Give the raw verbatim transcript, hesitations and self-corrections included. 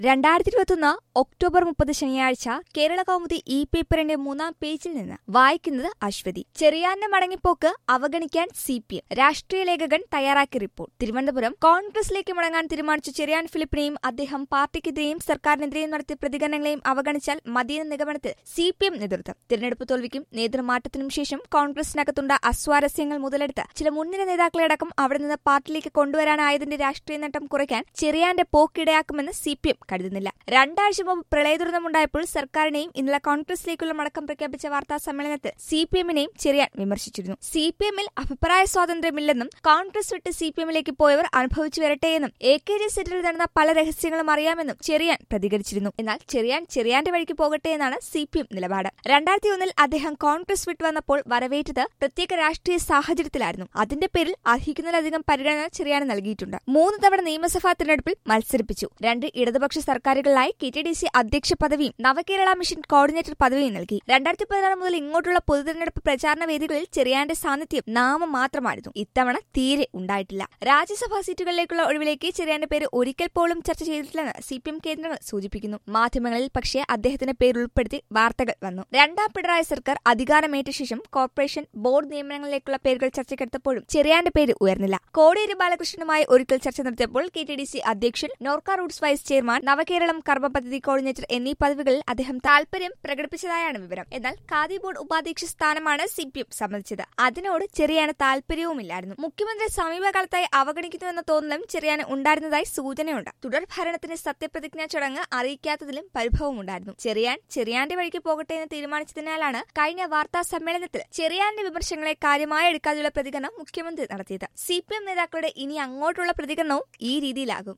രണ്ടായിരത്തി ഇരുപത്തൊന്ന് ഒക്ടോബർ മുപ്പത് ശനിയാഴ്ച കേരള കൗമുദി ഇ പേപ്പറിന്റെ മൂന്നാം പേജിൽ നിന്ന് വായിക്കുന്നത് അശ്വതി. ചെറിയാന്റെ മടങ്ങിപ്പോക്ക് അവഗണിക്കാൻ സി പി എം രാഷ്ട്രീയ ലേഖകൻ തയ്യാറാക്കിയ റിപ്പോർട്ട്. തിരുവനന്തപുരം. കോൺഗ്രസിലേക്ക് മടങ്ങാൻ തീരുമാനിച്ച ചെറിയാൻ ഫിലിപ്പിനെയും അദ്ദേഹം പാർട്ടിക്കെതിരെയും സർക്കാരിനെതിരെയും നടത്തിയ പ്രതികരണങ്ങളെയും അവഗണിച്ചാൽ മതിയെന്ന നിഗമനത്തിൽ സി പി എം നേതൃത്വം. തിരഞ്ഞെടുപ്പ് തോൽവിക്കും നേതൃമാറ്റത്തിനും ശേഷം കോൺഗ്രസിനകത്തുണ്ട അസ്വാരസ്യങ്ങൾ മുതലെടുത്ത് ചില മുൻനിര നേതാക്കളെയടക്കം അവിടെ നിന്ന് പാർട്ടിയിലേക്ക് കൊണ്ടുവരാനായതിന്റെ രാഷ്ട്രീയ നേട്ടം കുറയ്ക്കാൻ ചെറിയാന്റെ പോക്കിടയാക്കുമെന്ന് സി പി എം കരുതുന്നില്ല. രണ്ടാഴ്ച മുമ്പ് പ്രളയ ദുരന്തമുണ്ടായപ്പോൾ സർക്കാരിനെയും ഇന്നലെ കോൺഗ്രസിലേക്കുള്ള മടക്കം പ്രഖ്യാപിച്ച വാർത്താ സമ്മേളനത്തിൽ സി പി എമ്മിനെയും ചെറിയാൻ വിമർശിച്ചിരുന്നു. സി പി എമ്മിൽ അഭിപ്രായ സ്വാതന്ത്ര്യമില്ലെന്നും കോൺഗ്രസ് വിട്ട് സി പി എമ്മിലേക്ക് പോയവർ അനുഭവിച്ചു വരട്ടെയെന്നും എ കെ ജി സെറ്റിൽ നടന്ന പല രഹസ്യങ്ങളും അറിയാമെന്നും ചെറിയാൻ പ്രതികരിച്ചിരുന്നു. എന്നാൽ ചെറിയാൻ ചെറിയാന്റെ വഴിക്ക് പോകട്ടെ എന്നാണ് സി പി എം നിലപാട്. രണ്ടായിരത്തി ഒന്നിൽ അദ്ദേഹം കോൺഗ്രസ് വിട്ടു വന്നപ്പോൾ വരവേറ്റത് പ്രത്യേക രാഷ്ട്രീയ സാഹചര്യത്തിലായിരുന്നു. അതിന്റെ പേരിൽ അർഹിക്കുന്നതിലധികം പരിഗണന ചെറിയാൻ നൽകിയിട്ടുണ്ട്. മൂന്ന് തവണ നിയമസഭാ തിരഞ്ഞെടുപ്പിൽ മത്സരിപ്പിച്ചു. രണ്ട് ഇടതുപക്ഷ സർക്കാരുകളിലായി കെ ടി ഡി സി അധ്യക്ഷ പദവിയും നവകേരള മിഷൻ കോർഡിനേറ്റർ പദവിയും നൽകി. രണ്ടായിരത്തി പതിനാറ് മുതൽ ഇങ്ങോട്ടുള്ള പൊതുതെരഞ്ഞെടുപ്പ് പ്രചാരണ വേദികളിൽ ചെറിയാന്റെ സാന്നിധ്യം നാമം മാത്രമായിരുന്നു. ഇത്തവണ തീരെ ഉണ്ടായിട്ടില്ല. രാജ്യസഭാ സീറ്റുകളിലേക്കുള്ള ഒഴിവിലേക്ക് ചെറിയാന്റെ പേര് ഒരിക്കൽ പോലും ചർച്ച ചെയ്തിട്ടില്ലെന്ന് സി പി എം കേന്ദ്രങ്ങൾ സൂചിപ്പിക്കുന്നു. മാധ്യമങ്ങളിൽ പക്ഷേ അദ്ദേഹത്തിന്റെ പേര് ഉൾപ്പെടുത്തി വാർത്തകൾ വന്നു. രണ്ടാം പിണറായി സർക്കാർ അധികാരമേറ്റ ശേഷം കോർപ്പറേഷൻ ബോർഡ് നിയമനങ്ങളിലേക്കുള്ള പേരുകൾ ചർച്ചയ്ക്കെടുത്തപ്പോഴും ചെറിയാന്റെ പേര് ഉയർന്നില്ല. കോടിയേരി ബാലകൃഷ്ണനുമായി ഒരിക്കൽ ചർച്ച നടത്തിയപ്പോൾ കെ ടി ഡി സി അധ്യക്ഷൻ, നോർക്ക റൂട്ട്സ് വൈസ് ചെയർമാൻ, നവകേരളം കർമ്മ പദ്ധതി കോർഡിനേറ്റർ എന്നീ പദവികളിൽ അദ്ദേഹം താൽപര്യം പ്രകടിപ്പിച്ചതായാണ് വിവരം. എന്നാൽ ഖാദി ബോർഡ് ഉപാധ്യക്ഷ സ്ഥാനമാണ് സി പി എം സമ്മതിച്ചത്. അതിനോട് ചെറിയാന് താൽപര്യവുമില്ലായിരുന്നു. മുഖ്യമന്ത്രി സമീപകാലത്തായി അവഗണിക്കുന്നുവെന്ന തോന്നലും ചെറിയാന് ഉണ്ടായിരുന്നതായി സൂചനയുണ്ട്. തുടർ ഭരണത്തിന് സത്യപ്രതിജ്ഞാ ചടങ്ങ് അറിയിക്കാത്തതിലും പരിഭവമുണ്ടായിരുന്നു. ചെറിയാൻ ചെറിയാന്റെ വഴിക്ക് പോകട്ടെ എന്ന് തീരുമാനിച്ചതിനാലാണ് കഴിഞ്ഞ വാർത്താ സമ്മേളനത്തിൽ ചെറിയാന്റെ വിമർശനങ്ങളെ കാര്യമായി എടുക്കാതെയുള്ള പ്രതികരണം മുഖ്യമന്ത്രി നടത്തിയത്. സി പി എം നേതാക്കളുടെ ഇനി അങ്ങോട്ടുള്ള പ്രതികരണവും ഈ രീതിയിലാകും.